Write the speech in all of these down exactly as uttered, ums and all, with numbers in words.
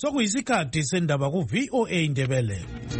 Sokuyisikhathi sendaba ku V O A Indebele.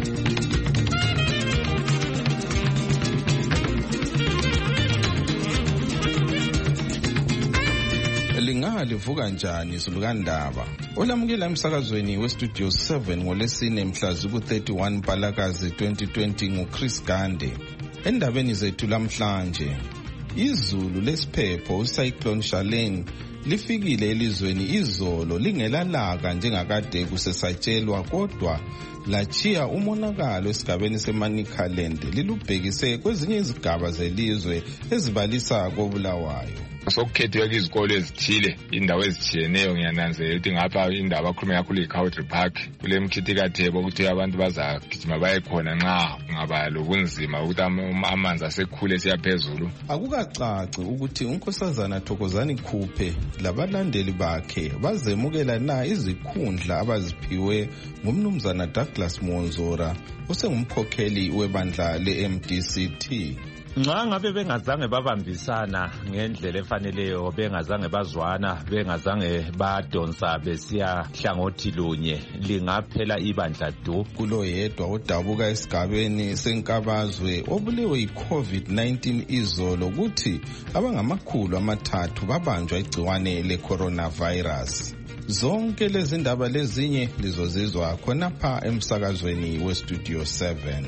Lingalivuka njani izulukandaba olamukela emsakazweni westudio seven ngolesine mhla ziku thirty-one Mpalakazi twenty twenty nguChris Gande. Endabeni zethu lamhlanje, izulu lesiphepho uCyclone Charlene lifikile elizweni izolo lingelalaka njengakade kusesatshelwa, kodwa lachiya umonakalo esigabeni seManicaland lilubhekise kwezinye izigaba zelizwe ezibalisa koBulawayo. Sokukhethwe izikole ezithile indawo ezitshiyeneyo ngiyananzelela ukuthi ngapha indawo akhuluma kakhulu iCountry Park kule mkhithikathebo ukuthi abantu bazagijima baye khona nxa ngaba lobunzima ukuthi amanzi asekhule siyaphezulu. Akukacaci ukuthi uNkosazana Thokozani Khuphe labalandeli bakhe bazemukela na izikhundla abaziphiwe ngumnumzana Douglas Monzora osengumkhokheli webandla le-M D C T. Nxa ngabe bengazange babambisana ngendlela efaneleyo, bengazange bazwana, bengazange badonsa besiya hlangothi lunye, lingaphela ibandla du. Kulo yedwa odabuka esigabeni senkabazwe obulewe yi-COVID nineteen izolo ukuthi abangamakhulu amathathu babanjwa igciwane le-coronavirus. Zonke lezi ndaba lezinye lizozizwa khonapha emsakazweni westudio seven.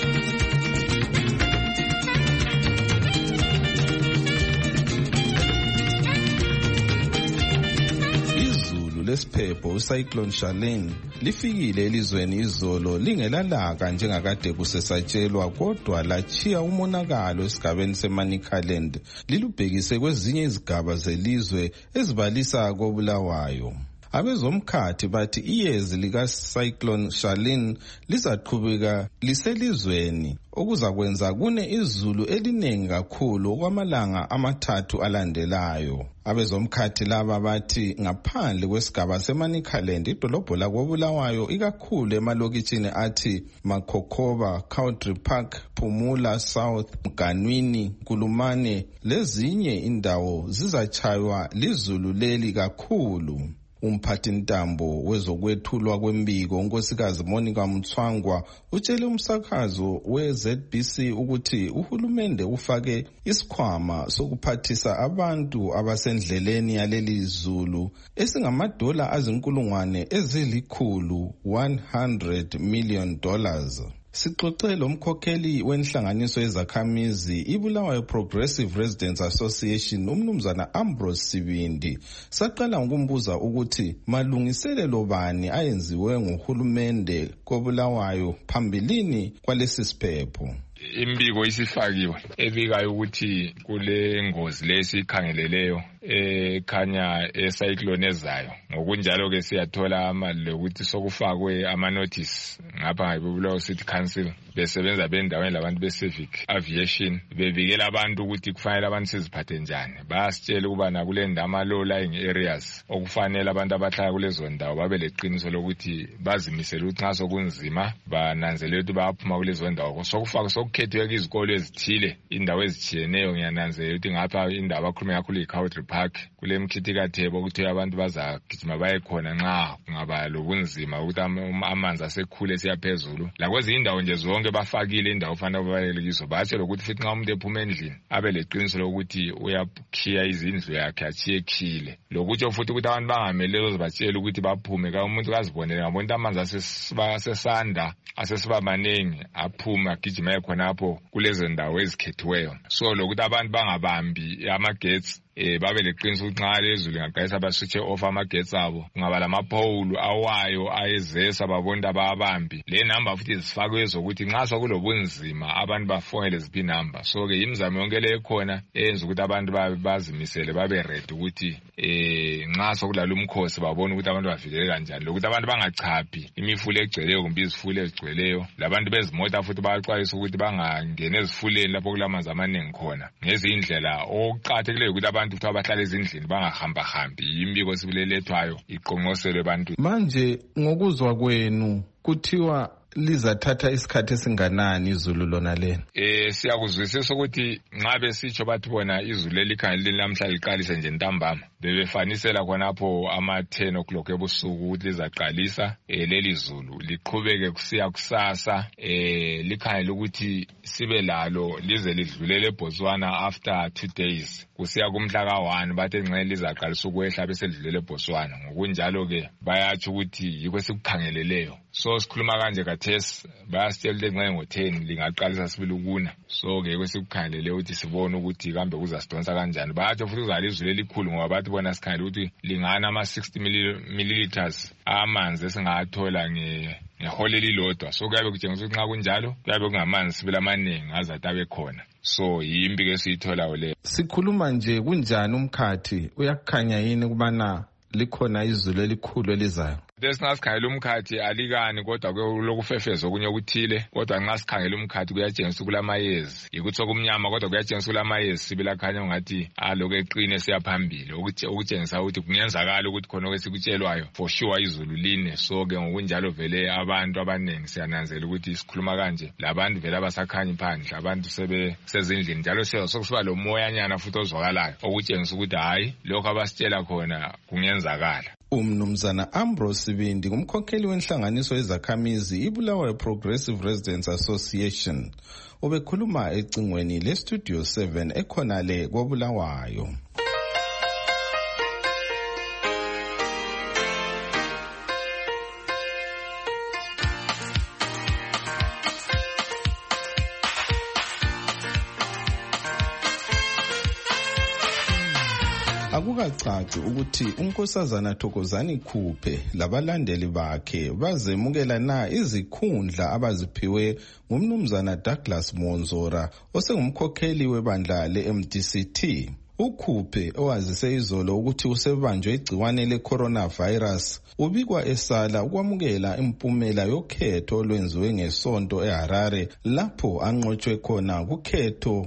Lesiphepho uCyclone Charlene lifikile elizweni izolo lingelalaka njengakade kusesatshelwa, kodwa lachiya umonakalo esigabeni seManicaland lilubhekise kwezinye izigaba zelizwe ezibalisa koBulawayo. Abezomkhathi bathi iyezi likaCyclone Charlene lizaqhubeka liselizweni okuzakwenza kune izulu eliningi kakhulu okwamalanga amathathu alandelayo. Abezomkhathi laba bathi ngaphandle kwesigaba seManicaland idolobho lakoBulawayo ikakhulu emalokitshini athi Makhokhoba, Country Park, Phumula South, Mganwini, Kulumane lezinye indawo zizachaywa lizulu leli kakhulu. Umphathintambo wezokwethulwa kwembiko unkosikazi Monica Mthwangwa utshele umsakazo we-Z B C ukuthi uhulumende ufake isikhwama sokuphathisa abantu abasendleleni yaleli zulu esingamadola azinkulungwane ezilikhulu one hundred million dollars. Sixoxe lo mkhokheli wenhlanganiso yezakhamizi iBulawayo Progressive Residents Association umnumzana Ambrose Sibindi. Saqala ngokumbuza ukuthi malungiselelo bani ayenziwe nguhulumende koBulawayo phambilini kwalesi siphepho. Imbiko isifakiwe ebikayo ukuthi kule ngozi lesikhangeleleyo ekhanya ecyclone ezayo. Ngokunjalo ke siyathola amali ukuthi sokufakwe ama notice ngapha ngeBulawayo City Council besebenza bendaweni labantu be-civic aviation bevikela abantu ukuthi kufanele abantu siziphathe njani. Bayasitshela ukuba nakule ndama low lying areas okufanele abantu abahlala kulezo ndawo babe leqiniso lokuthi bazimisele ukuthi nxa sokunzima bananzelele ukuthi bayaphuma kulezo ndawo. Sokufaka sokukhethwe izikole ezithile indawo ezitshiyeneyo ngiyananzelela ukuthi ngapha indawo akhuluma kakhulu iCountry Park kule mkhithikathebo ukuthi abantu bazagijima baye khona nxa ngaba lobunzima ukuthi amanzi asekhule siyaphezulu. Lakwezinye indawo nje zonke bafakile indawo fanele babayelekiso batshe lokuthi futhi nxa umuntu ephuma endlini abe leqiniso lokuthi uyakhiya izindlu yakhe achiye khile. Lokuthi futhi ukuthi abantu bangamelelo batshela ukuthi baphume ka umuntu kazibonele ngabona amanzi asesanda asesiba maningi aphume agijima khonapho kulezo ndawo ezikhethiweyo. So lokuthi abantu bangabambi amagetsi eh babe leqiniso ukuthi nxa lezulu ngaqayisa baswitche off amagetsi abo kungaba lamaphowulu awayo ayezesa babonda ababambi le number futhi zifakwe zokuthi nxa sokulobunzima abantu bafonele ziphi number. So ke imizamo yonke le khona eyenza ukuthi abantu bazimisele babe ready ukuthi eh nxa sokulala umkhosi babone ukuthi abantu bavikele kanjani, lokuthi abantu bangachaphi imifule egcweleyo kumbe izifule ezigcweleyo. Labantu bezimota futhi bayaxwayisa ukuthi bangangena ezifuleni lapho kulamanzi amaningi khona. Ngezindlela okuqhathekile ukuthi abantu futhi abahlala ezindlini bangahamba hambi. Imbiko sibulelethwayo iqonqoselwe abantu. Manje ngokuzwa kwenu kuthiwa lizathatha isikhathi esinganani izulu lona lena? Eh siyakuzwisisa ukuthi nxa besitsho bathi bona izulu elikhangele namhla liqalise nje ntambama bebefanisela khonapho ama ten o'clock ebusuku ukuthi lizaqalisa eh leli zulu liqhubeke kusiya kusasa eh likhangele ukuthi sibe lalo lize lidlulele eBotswana after two days kusiya kumhla ka one bathe nxa lizaqalisa ukwehla bese lidlulele eBotswana ngokunjalo ke bayathi ukuthi yikho sikukhangeleleyo. So sikhuluma kanje kathesi bayasitshela nxa ngo ten lingaqalisa sibili ukuna so ke kwesikukhangelele ukuthi sibone ukuthi kambe kuzasidonsa kanjani. Bayathi futhi uzali izulu elikhulu ngoba bathi bona sikhangele ukuthi lingana ama sixty milliliters amanzi esingathola nge ngehole lilodwa. So kuyabe kutshengisa ukuthi nxa kunjalo kuyabe kungamanzi sibili amaningi azathi abe khona. So yimbi ke siyithola le. Sikhuluma nje kunjani umkhathi uyakukhanya yini kubana likhona izulu elikhulu elizayo? Desingasikhangela umkhathi alikani kodwa kulokufefeza okunye okuthile kodwa nxa sikhangela umkhathi kuyatshengisa kulamayezi yikuthi sokumnyama kodwa kuyatshengisa kulamayezi sibila khanya ngathi aloku eqine siyaphambili okutshengisa ukuthi kungenzakala ukuthi khona okwesikutshelwayo for sure izulu line. So ke ngokunjalo vele abantu abanengi siyananzela ukuthi sikhuluma kanje labantu vele abasakhanyi phandle abantu sebe sezindlini njalo sokusiba lo moyanyana futhi ozwakalayo okutshengisa ukuthi hayi lokho abasitshela khona kungenzakala. Umnumzana Ambrose Sibindi ngumkhokheli wenhlanganiso yezakhamizi iBulawayo Progressive Residents Association obekhuluma ecingweni leStudio seven ekhona le koBulawayo. Akukacaci ukuthi unkosazana Thokozani Khuphe labalandeli bakhe bazemukela na izikhundla abaziphiwe ngumnumzana Douglas Monzora osengumkhokheli webandla le-M D C T. uKhuphe owazise izolo ukuthi usebanjwe igciwane le-coronavirus ubikwa esala ukwamukela impumela yokhetho olwenziwe ngesonto eHarare lapho anqotshwe khona kukhetho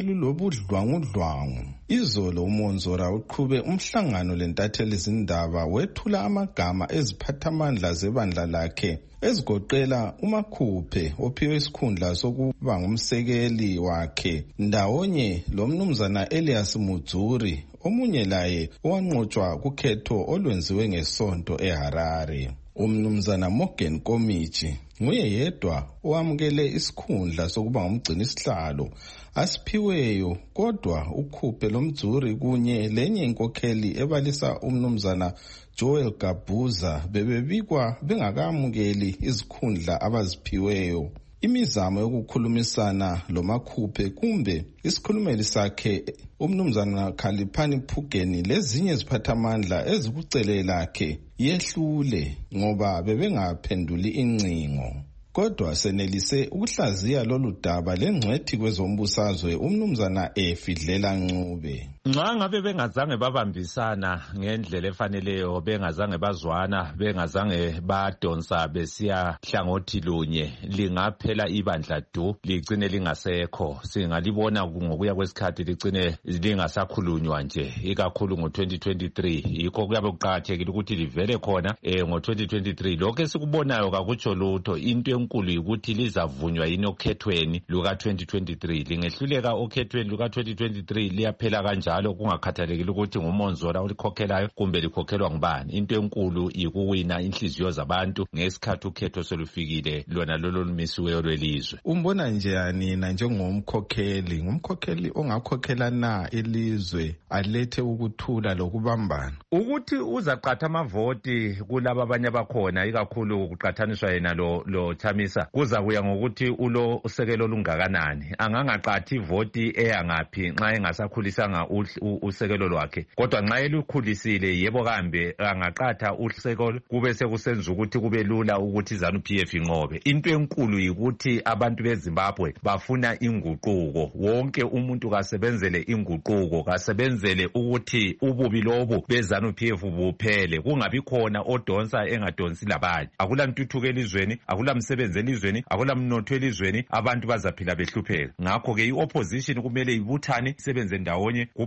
obelulobudlwangudlwangu. Izolo uMonzora uqhube umhlangano lentatheli zindaba wethula amagama eziphathamandla zebandla lakhe ezigoqela uMakhuphe ophiwe isikhundla sokuba ngumsekeli wakhe ndawonye lomnumzana Elias Mudzuri omunye laye owanqotshwa kukhetho olwenziwe ngesonto eHarare. Umnumzana Morgan Komichi nguye yedwa owamukele isikhundla sokuba ngumgcini sihlalo asiphiweyo kodwa uKhuphe loMdzuri kunye lenye inkokheli ebalisa umnumzana Joel Gabuza bebebikwa bengakamukeli izikhundla abaziphiweyo. Imizamo yokukhulumisana loMakhuphe kumbe isikhulumeli sakhe umnumzana Khaliphani Phugeni lezinye iziphathamandla ezikucele lakhe yehlule ngoba bebengaphenduli incingo. Kodwa senelise ukuhlaziya lolu daba lengcwethi kwezombusazwe umnumzana Efidlela Ncube. Nxa ngabe bengazange babambisana ngendlela efaneleyo bengazange bazwana bengazange badonsa besiya hlangothi lunye lingaphela ibandla du ligcine lingasekho. Singalibona ngokuya kwesikhathi ligcine lingasakhulunywa nje ikakhulu ngo twenty twenty-three. Yikho kuyabe kuqakathekile ukuthi livele khona eh ngo twenty twenty-three. Lokho esikubonayo kakutsho lutho. Into enkulu ukuthi lizavunywa yini okhethweni luka twenty twenty-three. Lingehluleka okhethweni luka twenty twenty-three liyaphela kanjalo kungakhathalekile ukuthi nguMonzora ulikhokhelayo kumbe likhokhelwa ngubani. Into enkulu ikuwina inhliziyo zabantu ngesikhathi ukhetho solufikile lona lolo lumisiweyo lwelizwe. Umbona njani na njengomkhokheli ngumkhokheli ongakhokhela na ilizwe alethe ukuthula lokubambana ukuthi uzaqatha amavoti kulabo abanye bakhona ikakhulu kuqathaniswa yena lo lo Chamisa kuza kuya ngokuthi ulo usekelo lungakanani. Angangaqathi ivoti eyangaphi nxa engasakhulisanga usekelo lwakhe kodwa nxa elukhulisile yebo kambe angaqatha usekelo kube sekusenza ukuthi kube lula ukuthi ZANU-P F inqobe. Into enkulu yikuthi abantu beZimbabwe bafuna inguquko. Wonke umuntu kasebenzele inguquko kasebenzele ukuthi ububi lobo beZANU-P F buphele kungabi khona odonsa engadonsi labanye. Akula ntuthuko elizweni akula msebenzi elizweni akula mnotho elizweni abantu bazaphila behlupheka. Ngakho ke iopposition kumele ibuthane isebenze ndawonye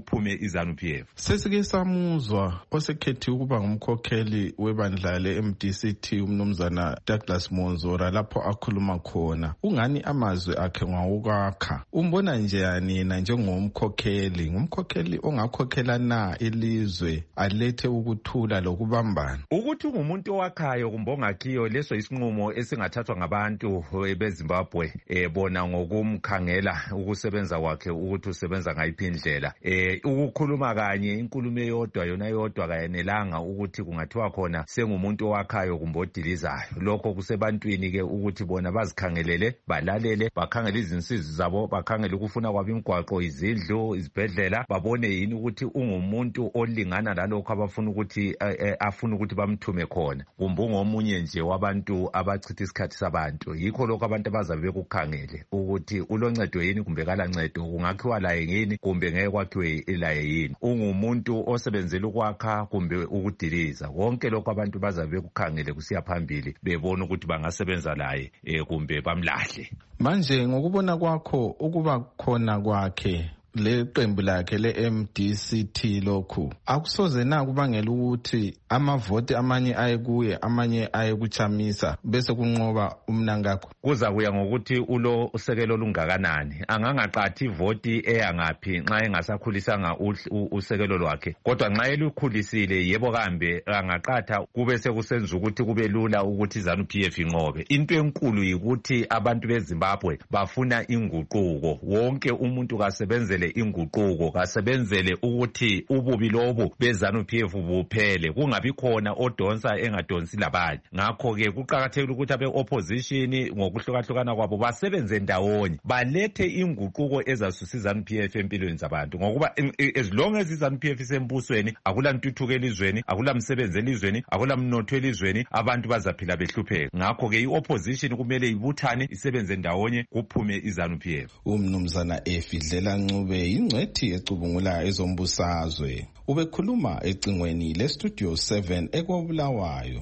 kuphume iZANU-P F. Sesike samuzwa osekhethiwe ukuba ngumkhokheli webandla le-M D C T umnumzana Douglas Monzora lapho akhuluma khona. Ungani amazwi akhe ngawukwakha? Umbona njani yena njengomkhokheli? Ngumkhokheli ongakhokhela na ilizwe alethe ukuthula lokubambana? Ukuthi ungumuntu owakhayo kumbe ongakhiyo, leso isinqumo esingathathwa ngabantu beZimbabwe eh bona ngokumkhangela ukusebenza kwakhe ukuthi usebenza ngayiphi indlela. Eh ukukhuluma kanye inkulumo eyodwa yona yodwa kayenelanga ukuthi kungathiwa khona sengumuntu owakhayo kumbe odilizayo. Lokho kusebantwini ke ukuthi bona bazikhangelele, balalele, bakhangele izinsizi zabo, bakhangele ukufuna kwabo imigwaqo, izindlu, izibhedlela, babone yini ukuthi ungumuntu olingana lalokho abafuna ukuthi afuna ukuthi bamthume khona kumbe ungomunye nje wabantu abachitha isikhathi sabantu. Yikho lokho abantu abazabe bekukhangele ukuthi uloncedo yini kumbe kalancedo, kungakhiwa laye yini kumbe ngeke kwakhiwe laye yini, ungumuntu osebenzela ukwakha kumbe ukudiliza. Konke lokho abantu bazabe bekukhangele kusiya phambili bebona ukuthi bangasebenza laye eh kumbe bamlahle. Manje ngokubona kwakho ukuba khona kwakhe le qembu lakhe le-M D C T lokhu akusoze na kubangela ukuthi amavoti amanye aye kuye amanye aye kuChamisa bese kunqoba umnankakho? Kuza kuya ngokuthi ulo usekelo lungakanani. Angangaqathi ivoti eyangaphi nxa engasakhulisanga usekelo lwakhe, kodwa nxa elukhulisile yebo kambe angaqatha kube sekusenza ukuthi kube lula ukuthi iZANU-P F inqobe. Into enkulu yikuthi abantu beZimbabwe bafuna inguquko. Wonke umuntu kasebenzele inguquko, kasebenzele ukuthi ububi lobo beZANU-P F buphele, kungabi khona odonsa engadonsi labanye. Ngakho ke kuqakathekile ukuthi abe opposition ngokuhlukahlukana kwabo basebenze ndawonye, balethe inguquko ezasusa iZANU-P F empilweni zabantu. Ngokuba as long as iZANU-P F isembusweni akula ntuthuko elizweni, akula msebenzi elizweni, akula mnotho elizweni, abantu bazaphila behlupheka. Ngakho ke iopposition kumele ibuthane isebenze ndawonye kuphume iZANU-P F. Umnumzana Efidlela Ncube ingcwethi ecubungula ezombusazwe ubekhuluma ecingweni le Studio seven eKobulawayo.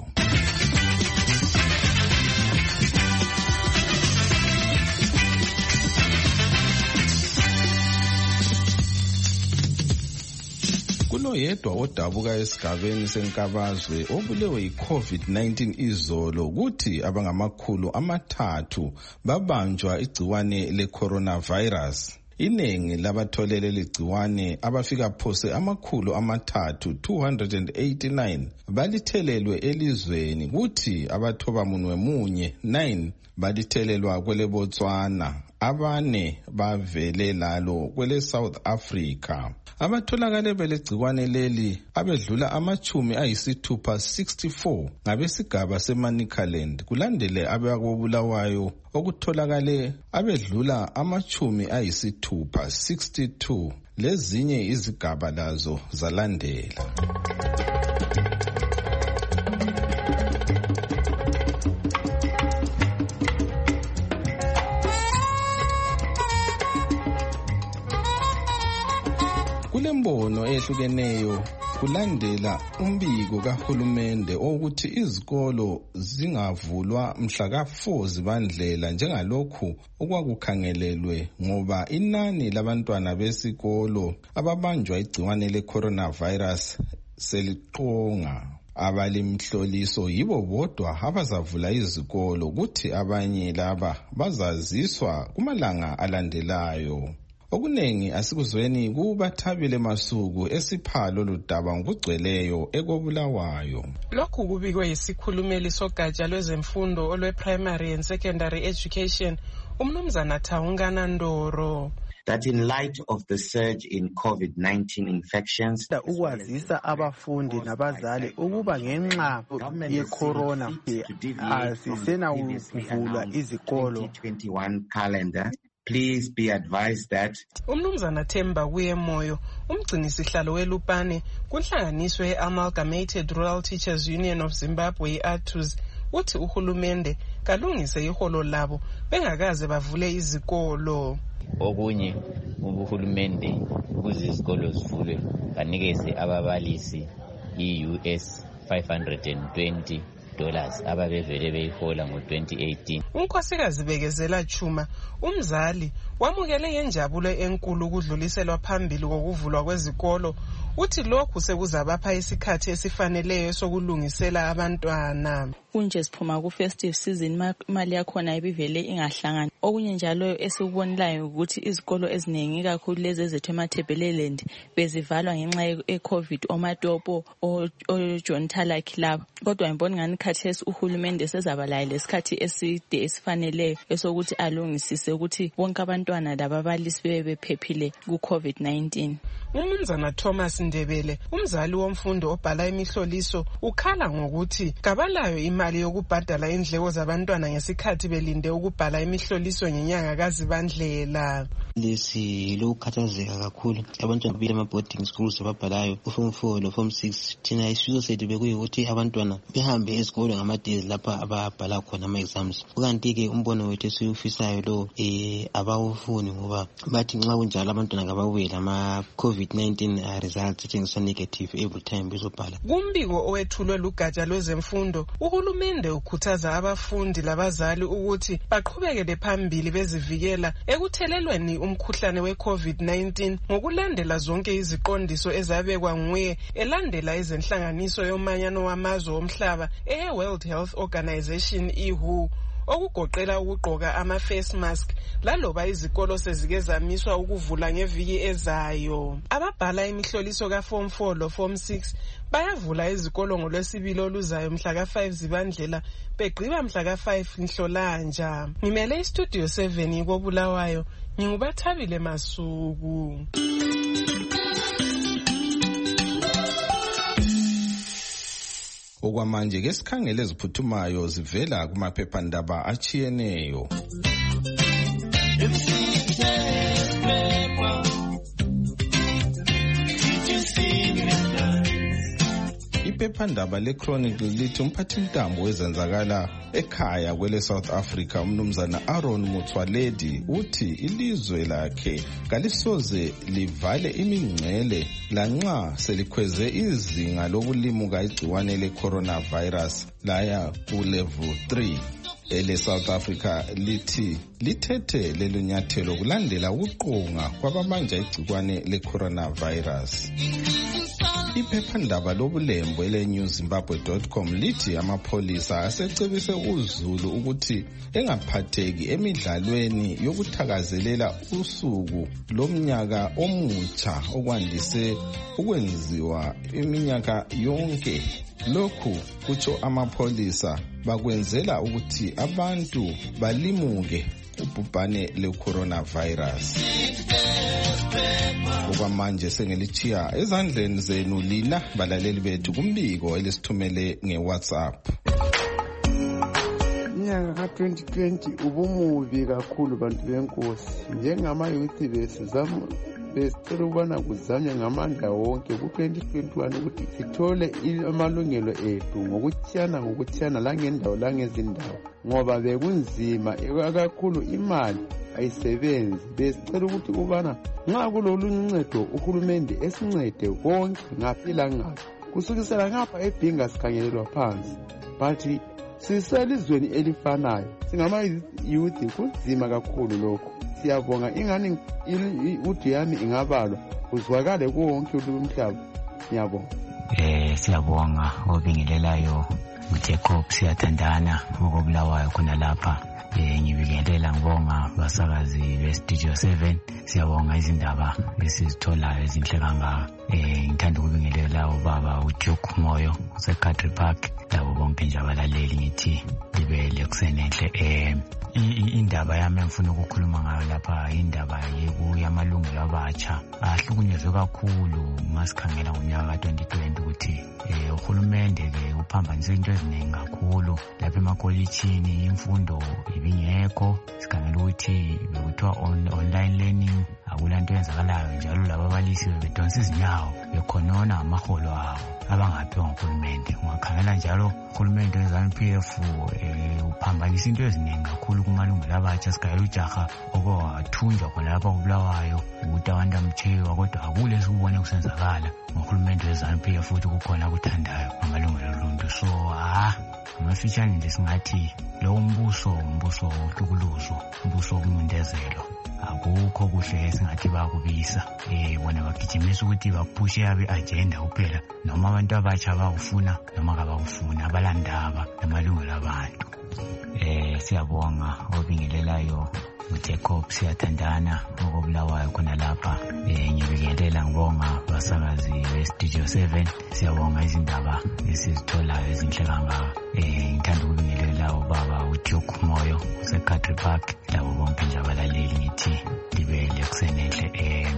Kulo yedwa odabuka esigabeni senkabazwe obulewe yi-COVID nineteen izolo kuthi abangamakhulu amathathu babanjwa igciwane le-coronavirus. Iningi labatholele ligciwane abafika phose amakhulu amathathu two hundred eighty-nine balithelelwe elizweni kuthi abathoba munwe munye nine balithelelwa kwele Botswana, abane bavele lalo kwele South Africa. Abatholakale belegciwane leli abedlula amachumi ayisithupha sixty-four ngabesigaba seManicaland, kulandele abakobulawayo okutholakale abedlula amachumi ayisithupha sixty-two, lezinye izigaba lazo zalandela. Kulembono ehlukeneyo kulandela umbiko kahulumende ukuthi izikolo zingavulwa mhla ka four zibandlela njengalokhu okwakukhangelelwe, ngoba inani labantwana besikolo ababanjwa igciwane le-coronavirus seliqonga. Abalimhloliso yibo bodwa abazavula izikolo kuthi abanye laba bazaziswa kumalanga alandelayo. Okunengi asikuzweni kubathabile Masuku esiphalo ludaba ngokugcweleyo eKobulawayo. Lokhu kubikwe yisikhulumeli sogatsha lwezemfundo olwe primary and secondary education umnumzana Thawungana Ndoro. That in light of the surge in COVID nineteen infections, ukwazisa abafundi nabazali ukuba ngenxa ye-corona asisena ukuvulwa izikolo. calendar. Please be advised that umnumzana Themba Kuyemoyo umgcini sihlalo weLupane kunhlanganiswe Amalgamated Rural Teachers Union of Zimbabwe A T U Z uthi uhulumende kalungise iholo labo bengakaze bavule izikolo. Okunye ubuhulumende ukuze izikolo zivulwe banikeze ababalisi i-U S five hundred twenty dollars ababevele beyihola ngo twenty eighteen. uNkosikazi Bekezela Chuma umzali wamukele ngenjabulo enkulu ukudluliselwa phambili kokuvulwa kwezikolo uthi lokhu sekuzabapha isikhathi esifaneleyo sokulungisela abantwana. Kunje siphuma ku festive season imali yakhona ibivele ingahlangani. Okunye njalo esikubonilayo ukuthi izikolo eziningi kakhulu lezi ezethu eMathebeleland bezivalwa ngenxa ye-COVID omatopo o John Talaki labo. Kodwa ngibona ngani khathesi uhulumende sezabalaye lesikhathi eside esifaneleyo esokuthi alungisise ukuthi bonke abantwana lababalisi bebe bephephile ku COVID nineteen. uMnumzana Thomas Ndebele umzali womfundo obhala imihloliso ukhala ngokuthi kabalayo imali yokubhadala indleko zabantwana ngesikhathi belinde ukubhala imihloliso ngenyanga kaZibandlela. Lesi lokukhathazeka kakhulu abantwana bile ama boarding schools ababhalayo form four lo form six thina isifiso sethu bekuyikuthi abantwana behambe ezikolo ngama-days lapha ababhala khona ama-exams. Ukanti ke umbono wethu esiwufisayo lo eh abawufuni ngoba bathi nxa kunjalo abantwana kababuye lama COVID nineteen uh, results etshengisa negative every time bezobhala. Kumbiko owethulwe lugatsha lwezemfundo uhulumende ukhuthaza abafundi labazali ukuthi baqhubekele phambili bezivikela ekuthelelweni umkhuhlane we-COVID nineteen ngokulandela zonke iziqondiso ezabekwa nguye elandela izenhlanganiso yomanyano wamazwe omhlaba e-World Health Organization I W H O okugoqela ukugqoka ama-face mask laloba izikolo sezike zamiswa ukuvula ngeviki ezayo. Ababhala imihloliso ka-form four lo form six bayavula izikolo ngolwesibili oluzayo mhla ka five Zibandlela begqiba mhla ka five Nhlolanja. Ngimele istudio seven koBulawayo ngingubathabile Masuku. Okwamanje ke sikhangele eziphuthumayo zivela kumaphephandaba achiyeneyo. Iphephandaba leChronicle lithi umphathintambo wezenzakala ekhaya kwele South Africa umnumzana Aaron Motsoaledi uthi ilizwe lakhe kalisoze livale imingcele lanxa selikhweze izinga lokulimuka igciwane le-coronavirus laya ku level three. Ele South Africa lithi lithethe lelo nyathelo kulandela ukuqonga kwabamanja igciwane le-coronavirus. Iphephandaba lobulembo ele new zimbabwe dot com lithi amapholisa asecebise uZulu ukuthi engaphatheki emidlalweni yokuthakazelela usuku lomnyaka omutsha okwandise ukwenziwa iminyaka yonke. Lokhu kutsho amapholisa bakwenzela ukuthi abantu balimuke ubhubhane le-coronavirus. Okwamanje sengelichiya ezandleni zenu lina balaleli bethu kumbiko elisithumele nge-WhatsApp. Nyaka ka twenty twenty ubumubi kakhulu bantu benkosi njengama youth besizama besicela ukubana kuzanywe ngamandla wonke ku twenty twenty-one ukuthi sithole amalungelo ethu ngokuthiyana ngokuthiyana langendawo langezindawo ngoba bekunzima kakhulu imali ayisebenzi. Besicela ukuthi kubana nxa kulolu ncedo uhulumende esincede konke ngaphila ngapha kusukisela ngapha eBhinga sikhangelelwa phansi but siselizweni elifanayo singama youth kunzima kakhulu lokho. Siyabonga ingani uthi yami ingabalwa uzwakale konke umhlaba. Ngiyabonga. Eh siyabonga obingelelayo uJacob siyathandana ngokuBulawayo khona lapha. Eh ngibingelela ngibonga basakazi beStudio seven. Siyabonga izindaba esizitholayo ezinhle kangaka. Eh ngithanda ukubingelela ubaba uJoke Moyo useCountry Park labo bonke nje abalaleli ngithi libe lekusενenhle. Eh indaba yami engifuna ukukhuluma ngayo lapha indaba yamalungelo abatsha ahlukunyezwe kakhulu masikhangela ngonyaka ka twenty twenty ukuthi eh uhulumende ke uphambanise into eziningi kakhulu lapha emakolitshini imfundo ibingekho sikhangela ukuthi bekuthiwa online learning akulanto yenzakalayo njalo laba abalisi bedonsa izinyawo bekhonona amaholo abo abangaphiwa nguhulumende. Ungakhangela njalo uhulumende we-ZANU-P F eh uphambanisa into eziningi kakhulu kumalungelo abatsha. Sikhangela ujaha okwathunjwa khona lapha kuBulawayo ukuthi abantu amtshewa kodwa akule sikubone kusenzakala ngohulumende we-ZANU-P F ukuthi kukhona kuthandayo ngamalungelo oluntu loluntu. So ah amafitshane nje singathi lo umbuso umbuso uhlukuluzo, umbuso wokuncindezelo, akukho kuhle singathi bakubisa. Eh bona bagijimisa ukuthi baphushe yabe agenda kuphela, noma abantu abatsha bakufuna noma kabakufuna, abalandaba namalungelo abantu. Eh siyabonga obingelelayo uJacob, siyathandana okobulawayo khona lapha. Eh ngibingelela ngibonga basakazi beStudio seven, siyabonga izindaba esizitholayo ezinhle kangaka. Eh ngithanda ukubingelela ubaba uThoko Moyo useCountry Park, labo bonke nje abalaleli ngithi libele kusenenhle. Eh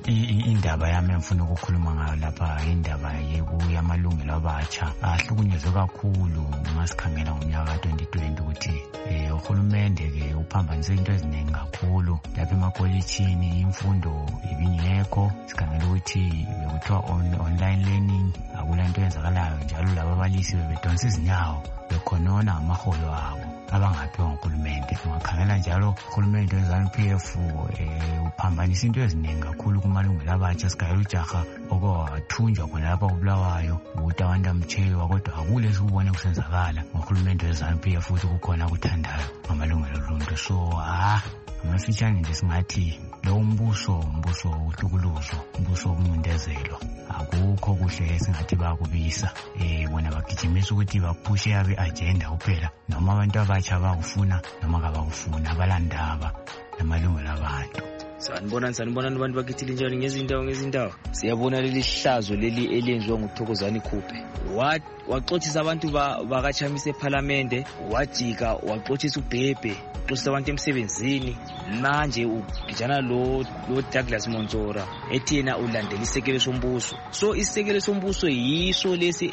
indaba yami engifuna ukukhuluma ngayo lapha indaba yamalungelo abatsha ahlukunyezwe kakhulu masikhangela ngomnyaka ka twenty twenty ukuthi eh uhulumende ke uphambanise into eziningi kakhulu lapha emakolitshini, imfundo ibingekho, sikhangela ukuthi bekuthiwa online learning, akulanto yenzakalayo njalo laba abalisi bebedonsa izinyawo bekhonona amaholo abo abangaphiwa nguhulumende. Ungakhangela njalo uhulumende we-ZANU P F eh uphambanisa into eziningi kakhulu kumalungelo abatsha. Sigayela ujaha okwathunjwa khona lapha kubulawayo ukuthi abantu amtshewa, kodwa akule sikubone kusenzakala ngohulumende we-ZANU P F ukuthi kukhona kuthandayo ngamalungelo oluntu. So ah amafitshane nje singathi lo umbuso umbuso uhlukuluzo, umbuso wokuncindezelo, akukho kuhle singathi bakubisa. Eh bona bagijimisa ukuthi baphushe yabe agenda kuphela, noma abantu abatsha bakufuna noma kabakufuna, abalandaba namalungelo abantu. Sanibona sanibona abantu bakithile njalo ngezindawo ngezindawo. Siyabona leli hlazo leli elenziwa nguThokozani Khuphe. What waxothisa abantu bakaChamisa eParliament, wajika waxothisa uBhebhe, uxothisa abantu emsebenzini. Manje ugijana lo lo Douglas Monzora ethi yena ulandela isekelo sombuso. So isekelo sombuso yiso lesi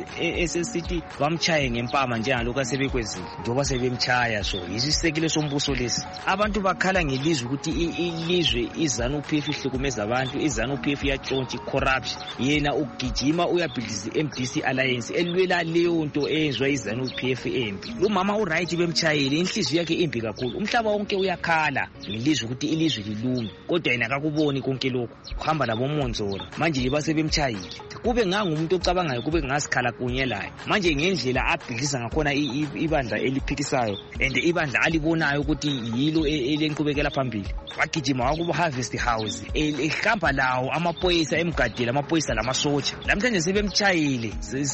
esesithi bamchaye ngempama njengalokho asebekwenzile, njengoba sebemchaya. So yisekelo sombuso lesi. Abantu bakhala ngelizwe ukuthi ilizwe iZANU P F ihlukumeza abantu, iZANU P F iyatshontsha corruption. Yena ugijima uyabhidliza M D C Alliance elwela leyo nto eyenzwa iZANU P F empi. Lo mama u right bemchayile, inhliziyo yakhe imbi kakhulu. Umhlaba wonke uyakhala ngelizwe ukuthi ilizwe lilunge, kodwa yena akakuboni konke lokho. Kuhamba labo Monzora manje libase bemchayile. Kube ngangumuntu ocabangayo, kube ngasikhala kunye laye. Manje ngendlela abhidliza ngakhona ibandla eliphikisayo and ibandla alibonayo ukuthi yilo elenkubekela phambili, wagijima wakubo Harvest House ehamba lawo amaphoyisa emgadela, amaphoyisa lamasotsha. Namhlanje sebemchayile,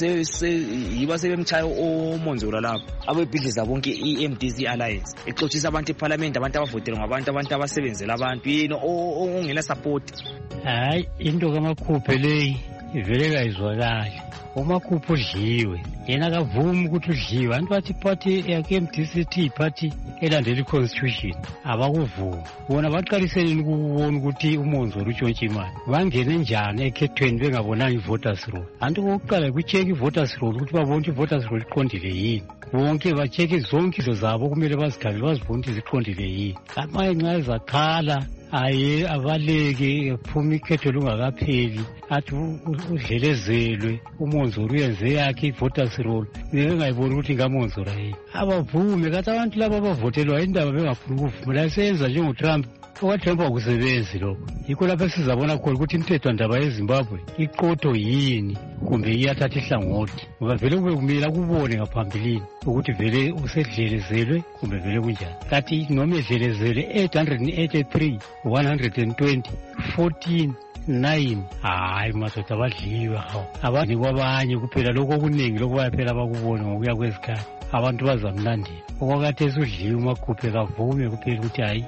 yiba sebemchayo oMonzora lapho abebhidliza bonke i-M D C Alliance, exothisa abantu eParliament, abantu abavotela ngabantu, abantu abasebenzela abantu, yena ongela support. Hayi into kaMakhuphe leyi ivele kayizwakali. uMakhuphe udliwe, yena akavumi ukuthi udliwe. Antu bathi party yakhe M D C T party elandela i-constitution abakuvumi. Bona baqaliseleni ukubona ukuthi uMonzora utshontsha imali, bangene njani ekhethweni bengabonanga i-voters roll. Antu kokuqala kucheke i-voters roll ukuthi babone i-voters roll iqondile yini. Bonke bacheke zonke izo zabo kumele bazikhalele bazibone ukuthi ziqondile yini. Amanye nxa zakhala aye abaleke ephuma ikhetho lungakapheli athi udlelezelwe uMonzora uyenze yakhe i-voters roll, ngengayiboni ukuthi ngaMonzora yini. Abavume kathi abantu laba abavotelwa indaba bengafuni ukuvuma, la seyenza njengoTrump. OkaTrump akusebenzi lokho. Yikho lapho sizabona khona ukuthi imithetho ndaba yeZimbabwe iqotho yini kumbe iyathatha ihlangothi, ngoba vele kube kumele kubone ngaphambilini ukuthi vele usedlelezelwe kumbe vele kunjani. Kathi noma edlelezelwe eight hundred eighty-three one hundred twenty fourteen nine, hayi madoda abadliwe hawo abani kwabanye kuphela lokho okuningi lokho bayaphela bakubone ngokuya kwezikhathi. Abantu bazamlandela okwakhathesi udliwe uMakhuphe kavume kuphela ukuthi hayi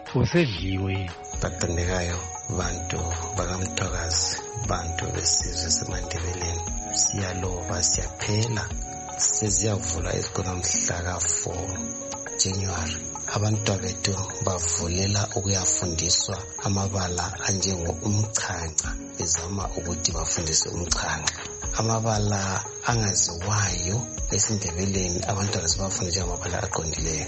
usedliwe. Bathandekayo bantu bakaMthwakazi, bantu besizwe seMandebeleni, siyaloba siyaphela seziyavula izikolo mhla ka four January. Abantwana bethu bavulela ukuyafundiswa amabala anjengo umchanca, bezama ukuthi bafundise umchanca. Amabala angaziwayo esiNdebeleni abantwana sibafundiswa amabala aqondileyo,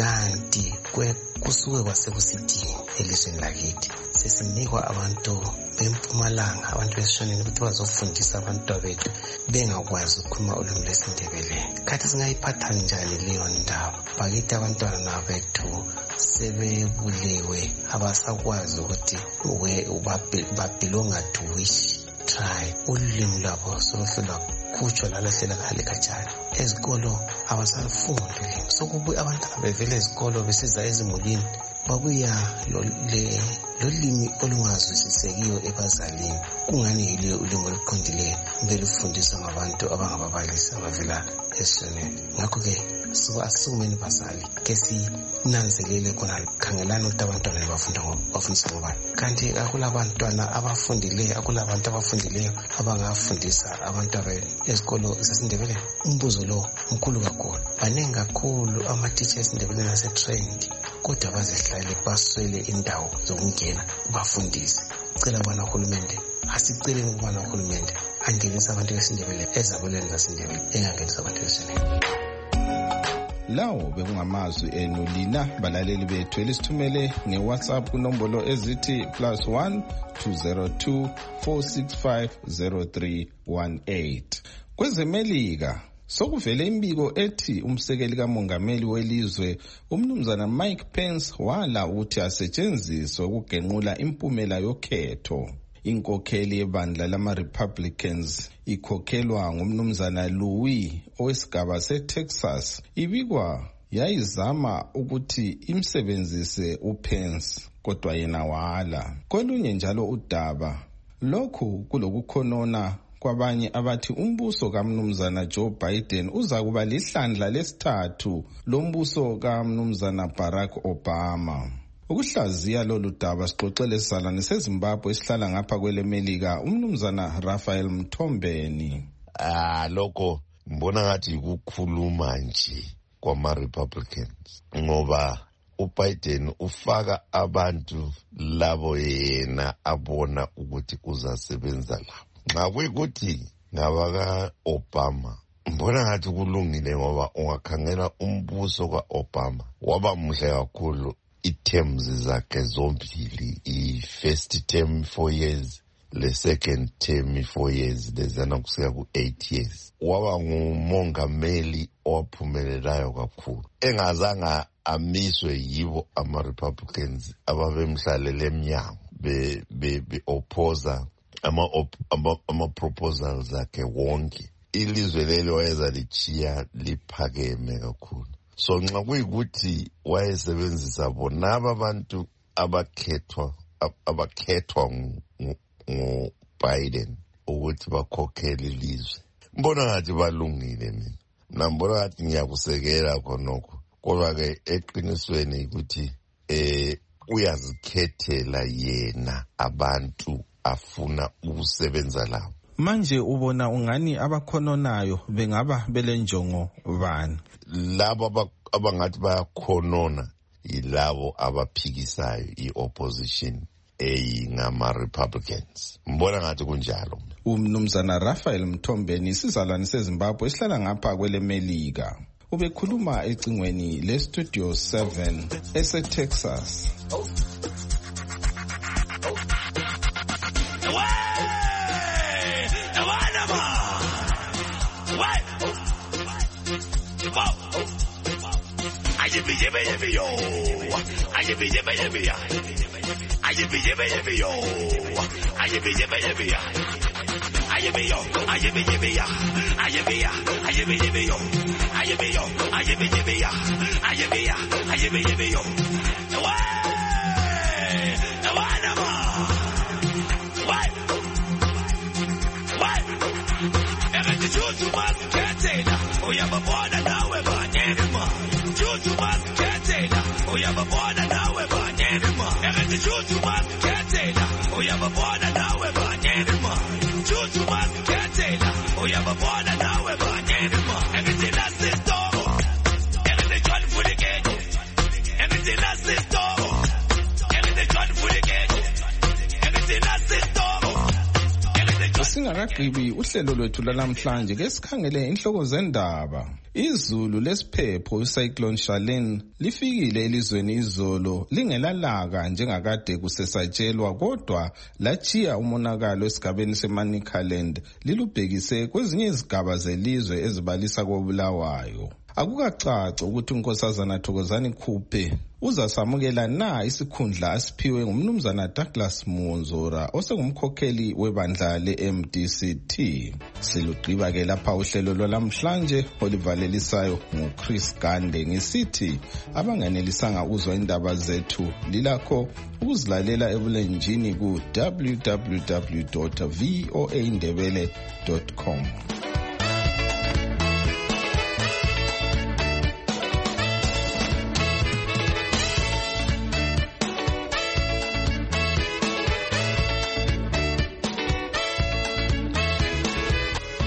kanti kusuke kwasekusidini elizweni lakithi sesinikwa abantu bempumalanga, abantu besishoneni ukuthi bazofundisa abantwana bethu bengakwazi ukukhuluma ulimi lwesiNdebeleni. Kathi singayiphatha njani leyo ndaba? Bakithi abantwana bethu sebebulewe, abasakwazi ukuthi babelonga to which try ulimi lwabo soluhlelwa kutsho lalahlela khale kajani. Ezikolo abasafundi ulimi, sokubuye abantwana bevele ezikolo besiza ezimulini babuya lolimi olungazwisisekiyo ebazalini. Kungani yile ulimi oluqondileyo kumele ufundiswe ngabantu abangababalisi abavela esonweni. Ngakho-ke asumeni bazali ke sinanzelele khona, khangelani ukuthi abantwana bafundisa ngobani. Kanti akulabantwana abafundileyo, akulabantu abafundileyo abangafundisa abantu ezikolo zaseNdebele. Umbuzo lo mkhulu kakhulu, baningi kakhulu ama-teacher esindebeleni ase-trained kodwa bazihlale baswele indawo zokungena bafundise. Cela bana uhulumende, asiceleni ukubana uhulumende angenise abantu besindebele ezabelweni zasendebele, engangenisa abantu besindebele. Lawo bekungamazwi enu lina balaleli bethu elisithumele nge-WhatsApp kunombolo ezithi plus one two zero two four six five zero three one eight. Kwezemelika sokuvele imbiko ethi umsekeli kamongameli welizwe umnumzana Mike Pence wala ukuthi asetshenziswe ukugenqula impumela yokhetho. Inkokheli yebandla lama-Republicans ikhokhelwa ngumnumzana Louis owesigaba se-Texas ibikwa yayizama ukuthi imsebenzise uPence kodwa yena wala. Kolunye njalo udaba lokhu kulokukhonona kwabanye abathi umbuso kamnumzana Joe Biden uza kuba lihlandla lesithathu lombuso kamnumzana Barack Obama. Ukuhlaziya lolu daba sixoxele sisalane seZimbabwe esihlala ngapha kwelemelika umnumzana Raphael Mthombeni. Ah lokho ngibona ngathi ukukhuluma nje kwama-Republicans ngoba uBiden ufaka abantu labo yena abona ukuthi uzasebenza labo. Nxa kuyikuthi ngabaka Obama mbona ngathi kulungile ngoba ungakhangela umbuso ka-Obama waba muhle kakhulu iterms zakhe zombili, i-first term four years le-second term four years lezana kusiya ku-eight years. Waba ngumongameli owaphumelelayo kakhulu engazanga amiswe yibo ama-Republicans ababemhlalele emnyango be-opposa ama-proposals akhe wonke. Ilizwe lelo wayezalichiya liphakeme kakhulu. So nxa kuyikuthi wayesebenzisa bonaba abantu abakhethwa abakhethwa nguBiden ukuthi bakhokhele ilizwe, mbona ngathi balungile. Mina nambona ngathi ngiyakusekela khonokho, kodwa-ke eqinisweni ukuthi eh uyazikhethela yena abantu afuna ukusebenza lawo. Manje ubona ungani abakhononayo bengaba belenjongo bani? Labo abangathi bayakhonona yilabo abaphikisayo i-opposition eyingama-Republicans. Mbona ngathi kunjalo. Umnumzana Raphael Mthombeni sizalwane seZimbabwe esihlala ngapha kwelemelika. Ubekhuluma ecingweni le-Studio seven ese-Texas. Yippee yippee yippee yo, yippee yippee yippee ya, yippee yippee yippee yo, yippee yippee yippee ya, yippee yo, yippee yippee ya, yippee ya, yippee yippee yo, yippee yo, yippee yippee ya, yippee ya, yippee yippee yo. Way, wanama, way, way. Every juju must get it. We have a border now we're burning more. Juju must get it. We have a border now we're burning more. Every juju must get it. We have a border now we're burning more. Juju must get it. We have a border now we're burning more. Everything that's this door. Everything done for the gate. Everything that's this door. Everything done for the gate. Everything that's this door. Singakagqibi uhlelo lwethu lanamhlanje ke sikhangele inhloko zendaba. Izulu lesiphepho icyclone Charlene lifikile elizweni izolo lingelalaka njengakade kusesatshelwa kodwa lachiya umonakalo esigabeni seManicaland lilubhekise kwezinye izigaba zelizwe ezibalisa koBulawayo. akukacaci ukuthi unkosazana Thokozani Khuphe uzasamukela na isikhundla asiphiwe ngumnumzana Douglas Monzora osengumkhokheli webandla le-M D C T. Silugqiba ke lapha uhlelo lwalamhlanje olivalelisayo nguChris Gande ngisithi abanganelisanga ukuzwa indaba zethu lilakho ukuzilalela ebulenjini ku w w w dot v o a ndebele dot com.